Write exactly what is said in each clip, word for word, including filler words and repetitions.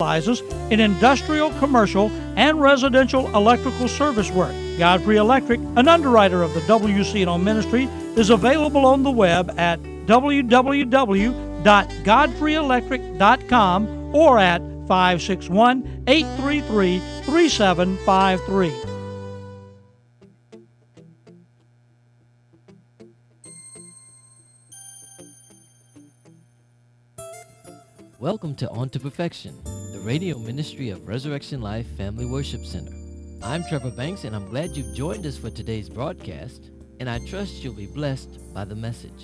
in industrial, commercial, and residential electrical service work. Godfrey Electric, an underwriter of the W C N O ministry, is available on the web at w w w dot godfrey electric dot com or at five six one, eight three three, three seven five three. Welcome to On to Perfection, the radio ministry of Resurrection Life Family Worship Center. I'm Trevor Banks, and I'm glad you've joined us for today's broadcast, and I trust you'll be blessed by the message.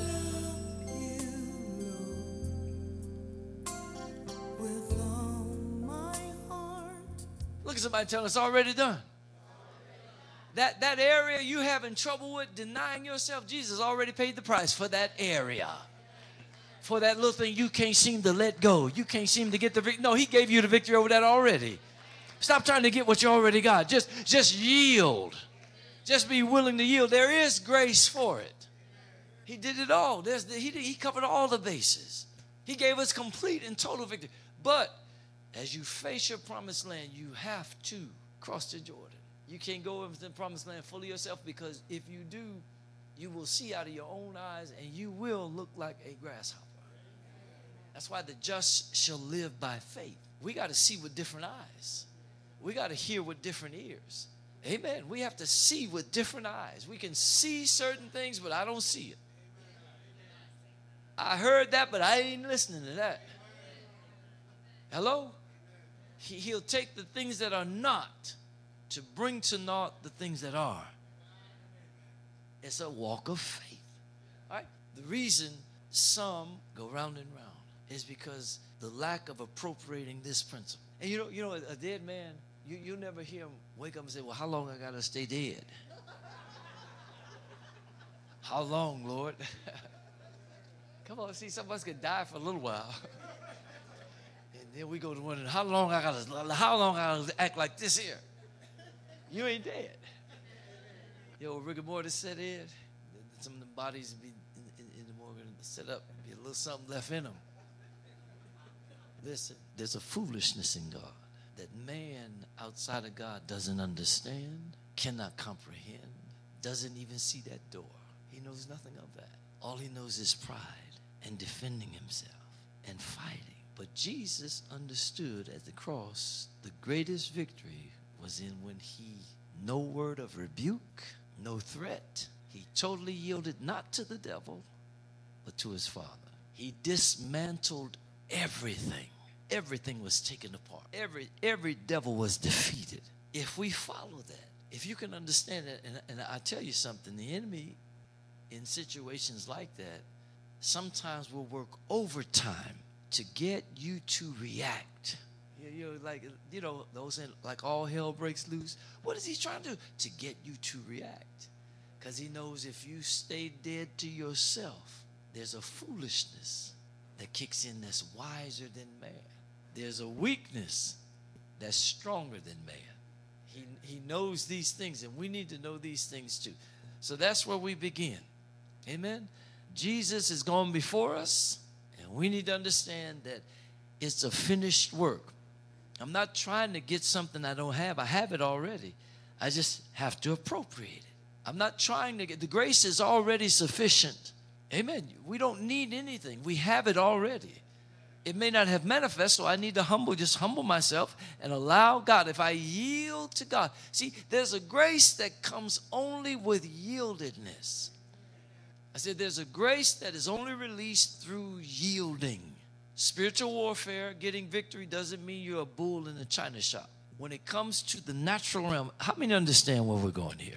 Look at somebody telling us, already done. That, that area you having trouble with, denying yourself, Jesus already paid the price for that area. For that little thing you can't seem to let go. You can't seem to get the victory. No, he gave you the victory over that already. Stop trying to get what you already got. Just, just yield. Just be willing to yield. There is grace for it. He did it all. There's the, he, he covered all the bases. He gave us complete and total victory. But as you face your promised land, you have to cross the Jordan. You can't go into the promised land full of yourself, because if you do, you will see out of your own eyes and you will look like a grasshopper. That's why the just shall live by faith. We got to see with different eyes. We got to hear with different ears. Amen. We have to see with different eyes. We can see certain things, but I don't see it. I heard that, but I ain't listening to that. Hello? He, he'll take the things that are not to bring to naught the things that are. It's a walk of faith. All right? The reason some go round and round is because the lack of appropriating this principle. And you know, you know, a dead man, you you never hear him wake up and say, "Well, how long I gotta stay dead? How long, Lord?" Come on, see, some of us could die for a little while, and then we go to wondering, "How long I gotta? How long I gotta act like this here?" You ain't dead. Yo, rigor mortis set in. Some of the bodies be in, in, in the morgue set up. Be a little something left in them. Listen, there's a foolishness in God that man outside of God doesn't understand, cannot comprehend, doesn't even see that door. He knows nothing of that. All he knows is pride and defending himself and fighting. But Jesus understood at the cross the greatest victory was in when he, no word of rebuke, no threat. He totally yielded not to the devil, but to his Father. He dismantled everything. Everything was taken apart. Every, every devil was defeated. If we follow that, if you can understand it, and, and I tell you something, the enemy in situations like that sometimes will work overtime to get you to react. You know, like, you know, those in, like all hell breaks loose. What is he trying to do? To get you to react. Because he knows if you stay dead to yourself, there's a foolishness that kicks in that's wiser than man. There's a weakness that's stronger than man. He, he knows these things, and we need to know these things too. So that's where we begin. Amen? Jesus is gone before us, and we need to understand that it's a finished work. I'm not trying to get something I don't have. I have it already. I just have to appropriate it. I'm not trying to get, the grace is already sufficient. Amen. We don't need anything. We have it already. It may not have manifest, so I need to humble, just humble myself and allow God. If I yield to God. See, there's a grace that comes only with yieldedness. I said there's a grace that is only released through yielding. Spiritual warfare, getting victory doesn't mean you're a bull in a china shop. When it comes to the natural realm, how many understand where we're going here?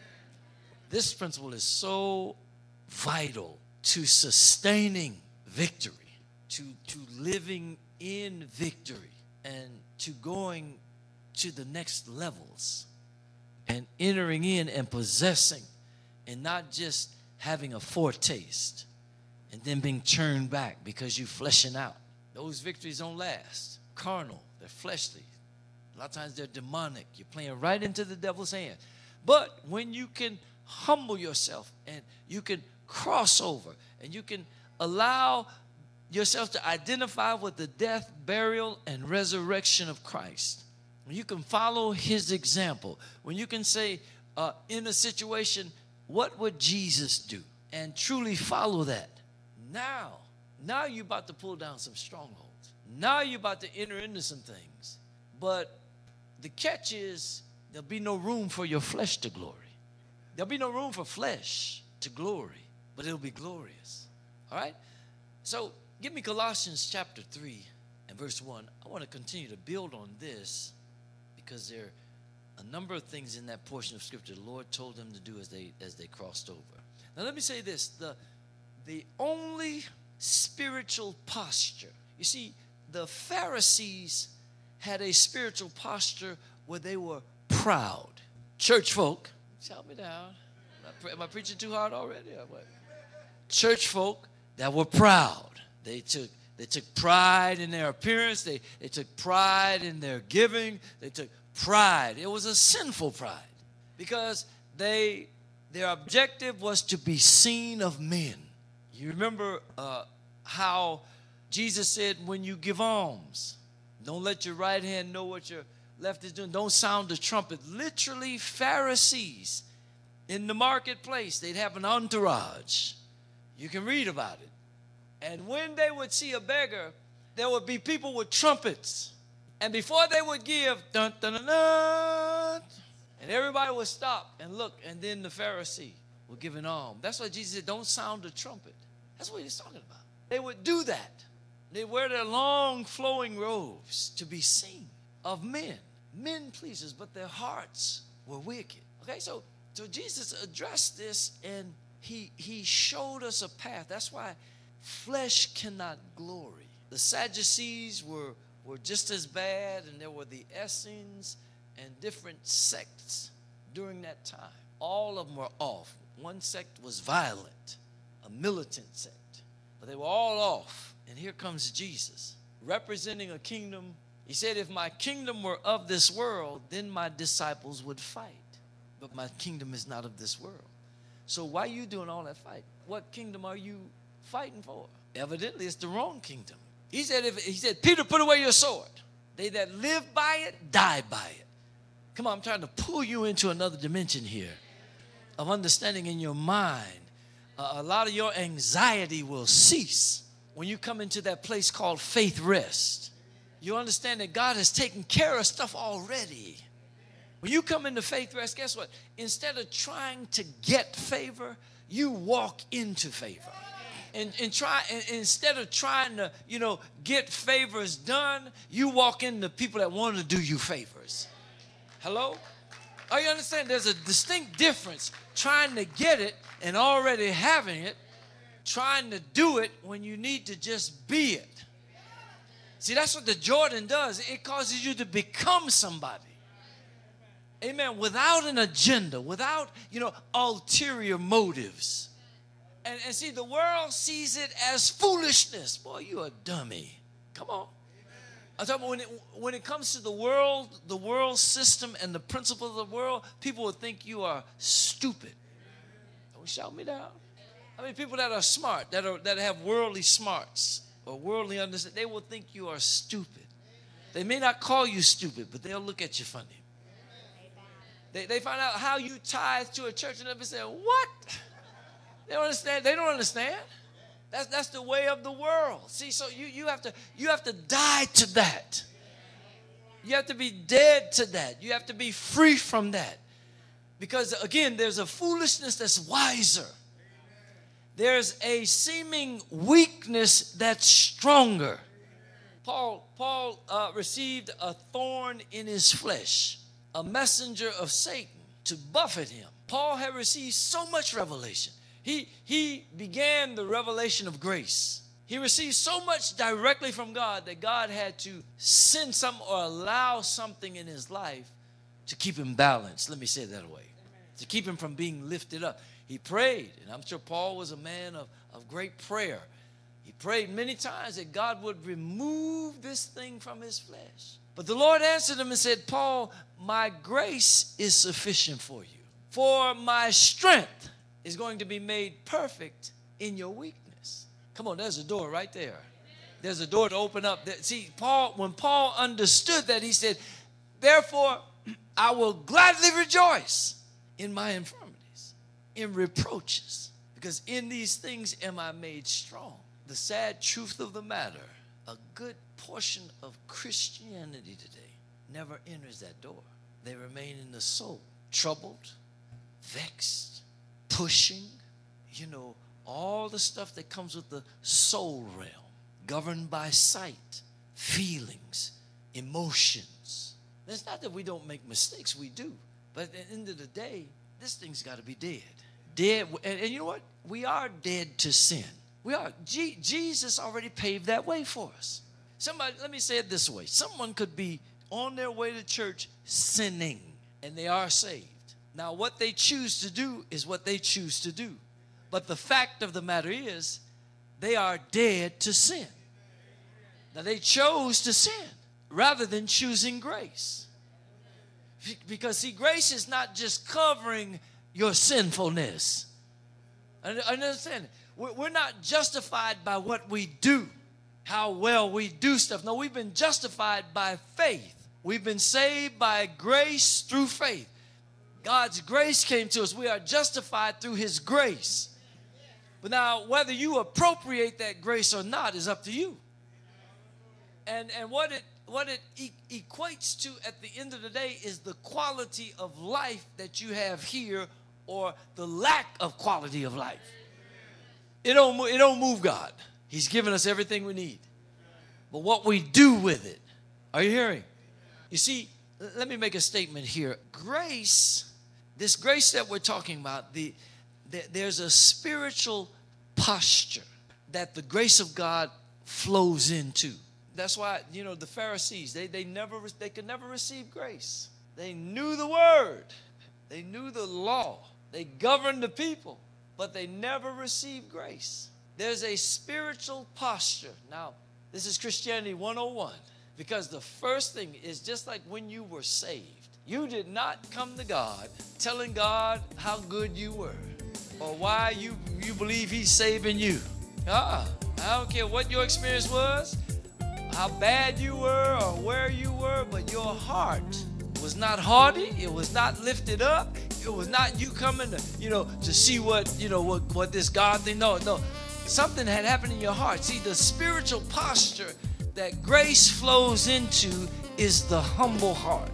This principle is so vital to sustaining victory, to, to living in victory, and to going to the next levels and entering in and possessing, and not just having a foretaste and then being turned back because you're fleshing out. Those victories don't last. Carnal, they're fleshly. A lot of times they're demonic. You're playing right into the devil's hand. But when you can humble yourself and you can cross over and you can allow yourself to identify with the death, burial, and resurrection of Christ, when you can follow his example, when you can say uh, in a situation, what would Jesus do? And truly follow that. Now, now you're about to pull down some strongholds. Now you're about to enter into some things. But the catch is there'll be no room for your flesh to glory. There'll be no room for flesh to glory, but it'll be glorious. All right? So give me Colossians chapter three and verse one. I want to continue to build on this because there are a number of things in that portion of Scripture the Lord told them to do as they as they crossed over. Now let me say this. The, the only spiritual posture. You see, the Pharisees had a spiritual posture where they were proud. Church folk, shout me down. Am I preaching too hard already? Or what? Church folk that were proud. They took they took pride in their appearance. They, they took pride in their giving. They took pride. It was a sinful pride because they their objective was to be seen of men. You remember uh, how Jesus said, when you give alms, don't let your right hand know what your left is doing. Don't sound the trumpet. Literally, Pharisees in the marketplace, they'd have an entourage. You can read about it. And when they would see a beggar, there would be people with trumpets. And before they would give, dun, dun, dun, dun, and everybody would stop and look, and then the Pharisee would give an alms. That's why Jesus said, don't sound the trumpet. That's what he's talking about. They would do that. They wear their long flowing robes to be seen of men. Men pleasers, but their hearts were wicked. Okay, so, so Jesus addressed this, and he, he showed us a path. That's why flesh cannot glory. The Sadducees were, were just as bad, and there were the Essenes and different sects during that time. All of them were off. One sect was violent, a militant sect, but they were all off. And here comes Jesus, representing a kingdom. He said, if my kingdom were of this world, then my disciples would fight. But my kingdom is not of this world. So why are you doing all that fight? What kingdom are you fighting for? Evidently, it's the wrong kingdom. He said, if, he said, Peter, put away your sword. They that live by it, die by it. Come on, I'm trying to pull you into another dimension here of understanding in your mind. Uh, a lot of your anxiety will cease when you come into that place called faith rest. You understand that God has taken care of stuff already. When you come into faith rest, guess what? Instead of trying to get favor, you walk into favor. And, and try and instead of trying to, you know, get favors done, you walk into people that want to do you favors. Hello? Oh, you understand? There's a distinct difference trying to get it and already having it, trying to do it when you need to just be it. See, that's what the Jordan does. It causes you to become somebody. Amen. Without an agenda, without, you know, ulterior motives. And, and see, the world sees it as foolishness. Boy, you a dummy. Come on. I'm talking about when it, when it comes to the world, the world system and the principles of the world, people will think you are stupid. Don't shout me down. I mean, people that are smart, that are that have worldly smarts or worldly understanding, they will think you are stupid. They may not call you stupid, but they'll look at you funny. They, they find out how you tithe to a church and they say, what? They don't understand. They don't understand. That's, that's the way of the world. See, so you, you have to you have to die to that. You have to be dead to that. You have to be free from that. Because, again, there's a foolishness that's wiser. There's a seeming weakness that's stronger. Paul, Paul uh, received a thorn in his flesh, a messenger of Satan to buffet him. Paul had received so much revelation. He, he began the revelation of grace. He received so much directly from God that God had to send some or allow something in his life to keep him balanced. Let me say it that way. To keep him from being lifted up. He prayed, and I'm sure Paul was a man of, of great prayer. He prayed many times that God would remove this thing from his flesh. But the Lord answered him and said, Paul, my grace is sufficient for you. For my strength is going to be made perfect in your weakness. Come on, there's a door right there. There's a door to open up. See, Paul, when Paul understood that, he said, therefore, I will gladly rejoice in my infirmities, in reproaches, because in these things am I made strong. The sad truth of the matter, a good portion of Christianity today never enters that door. They remain in the soul, troubled, vexed, pushing, you know, all the stuff that comes with the soul realm, governed by sight, feelings, emotions. It's not that we don't make mistakes, we do. But at the end of the day, this thing's got to be dead. Dead, and, and you know what? We are dead to sin. We are. G- Jesus already paved that way for us. Somebody, let me say it this way. Someone could be on their way to church sinning, and they are saved. Now, what they choose to do is what they choose to do. But the fact of the matter is, they are dead to sin. Now, they chose to sin rather than choosing grace. Because, see, grace is not just covering your sinfulness. Understand? We're not justified by what we do, how well we do stuff. No, we've been justified by faith. We've been saved by grace through faith. God's grace came to us. We are justified through his grace. But now, whether you appropriate that grace or not is up to you. And, and what it, what it e- equates to at the end of the day is the quality of life that you have here, or the lack of quality of life. It don't, it don't move God. He's given us everything we need. But what we do with it, are you hearing? You see, let me make a statement here. Grace, this grace that we're talking about, the, the there's a spiritual posture that the grace of God flows into. That's why, you know, the Pharisees, they, they never they could never receive grace. They knew the word. They knew the law. They governed the people, but they never received grace. There's a spiritual posture. Now, this is Christianity one oh one, because the first thing is just like when you were saved. You did not come to God telling God how good you were or why you, you believe he's saving you. Uh-uh. I don't care what your experience was, how bad you were or where you were, but your heart was not haughty. It was not lifted up. It was not you coming to, you know, to see what, you know, what, what this God thing. No, no. Something had happened in your heart. See, the spiritual posture that grace flows into is the humble heart.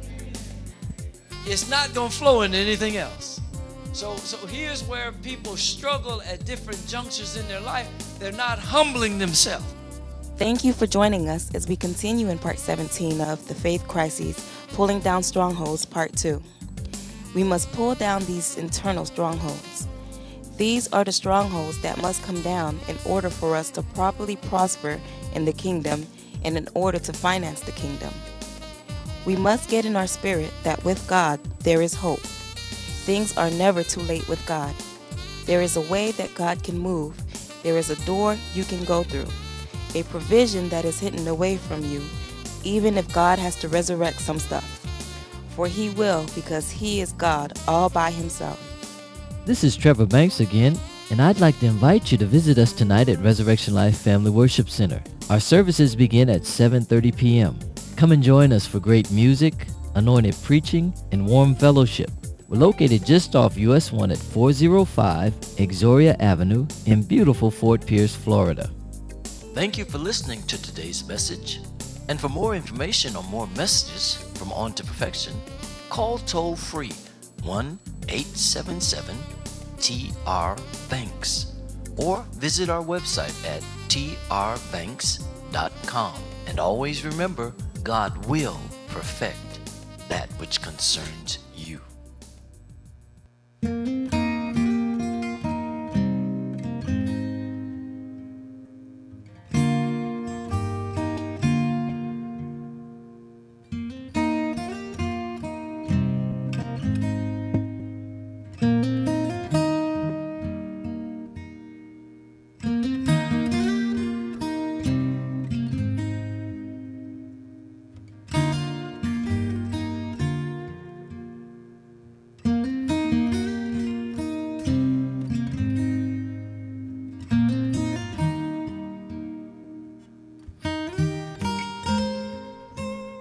It's not going to flow into anything else. So, so here's where people struggle at different junctures in their life. They're not humbling themselves. Thank you for joining us as we continue in part seventeen of The Faith Crises, Pulling Down Strongholds, part two. We must pull down these internal strongholds. These are the strongholds that must come down in order for us to properly prosper in the kingdom and in order to finance the kingdom. We must get in our spirit that with God there is hope. Things are never too late with God. There is a way that God can move. There is a door you can go through. A provision that is hidden away from you, even if God has to resurrect some stuff. For he will, because he is God all by himself. This is Trevor Banks again, and I'd like to invite you to visit us tonight at Resurrection Life Family Worship Center. Our services begin at seven thirty p.m. Come and join us for great music, anointed preaching, and warm fellowship. We're located just off U S one at four oh five Exoria Avenue in beautiful Fort Pierce, Florida. Thank you for listening to today's message. And for more information or more messages from On to Perfection, call toll free one eight seven seven T R Banks or visit our website at T R banks dot com. And always remember, God will perfect that which concerns